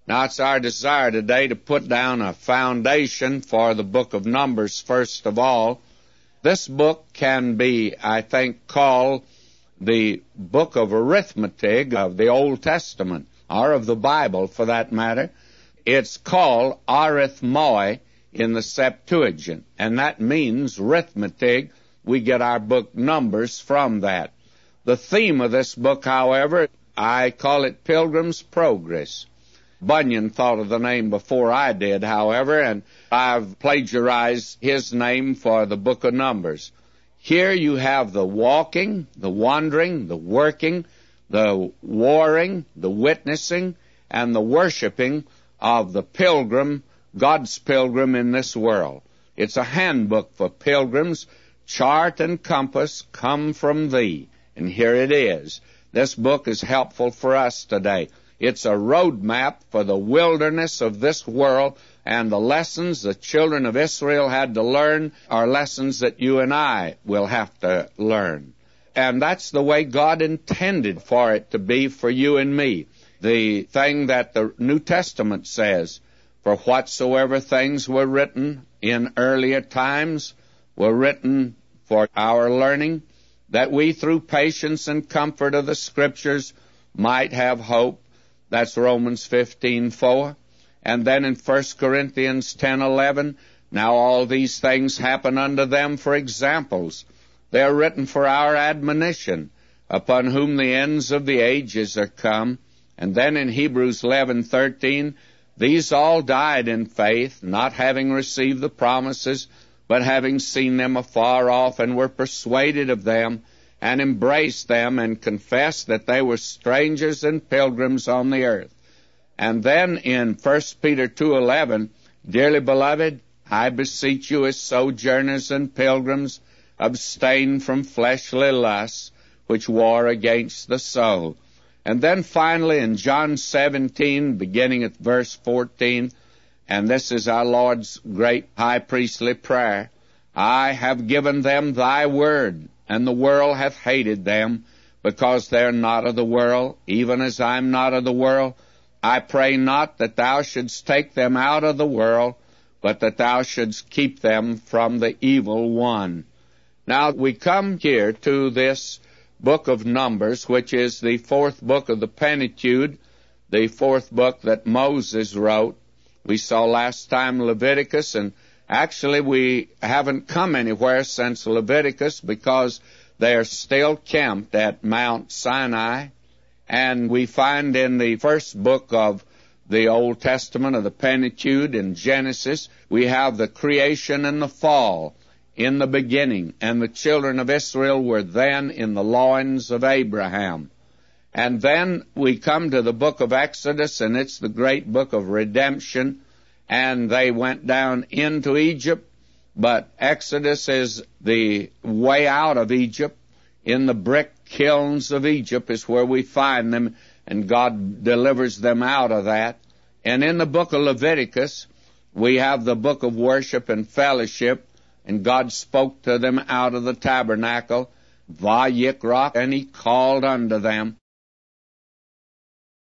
Now, it's our desire today to put down a foundation for the book of Numbers first of all. This book can be, I think, called the book of arithmetic of the Old Testament, or of the Bible for that matter. It's called arithmoi in the Septuagint, and that means arithmetic. We get our book Numbers from that. The theme of this book, however, I call it Pilgrim's Progress. Bunyan thought of the name before I did, however, and I've plagiarized his name for the book of Numbers. Here you have the walking, the wandering, the working, the warring, the witnessing, and the worshiping of the pilgrim, God's pilgrim in this world. It's a handbook for pilgrims. Chart and compass come from thee. And here it is. This book is helpful for us today. It's a road map for the wilderness of this world, and the lessons the children of Israel had to learn are lessons that you and I will have to learn. And that's the way God intended for it to be for you and me. The thing that the New Testament says, for whatsoever things were written in earlier times were written for our learning, that we through patience and comfort of the Scriptures might have hope. That's Romans 15:4. And then in 1 Corinthians 10:11, now all these things happen unto them for examples. They are written for our admonition, upon whom the ends of the ages are come. And then in Hebrews 11:13, these all died in faith, not having received the promises, but having seen them afar off, and were persuaded of them, and embraced them, and confessed that they were strangers and pilgrims on the earth. And then in 1 Peter 2:11, dearly beloved, I beseech you as sojourners and pilgrims, abstain from fleshly lusts, which war against the soul. And then finally in John 17, beginning at verse 14, and this is our Lord's great high priestly prayer, I have given them thy word, and the world hath hated them, because they are not of the world, even as I am not of the world. I pray not that thou shouldst take them out of the world, but that thou shouldst keep them from the evil one. Now we come here to this book of Numbers, which is the fourth book of the Pentateuch, the fourth book that Moses wrote. We saw last time Leviticus, and actually we haven't come anywhere since Leviticus because they are still camped at Mount Sinai. And we find in the first book of the Old Testament of the Pentateuch, in Genesis, we have the creation and the fall in the beginning. And the children of Israel were then in the loins of Abraham. And then we come to the book of Exodus, and it's the great book of redemption. And they went down into Egypt, but Exodus is the way out of Egypt. In the brick kilns of Egypt is where we find them, and God delivers them out of that. And in the book of Leviticus, we have the book of worship and fellowship, and God spoke to them out of the tabernacle, Vayikra, and he called unto them.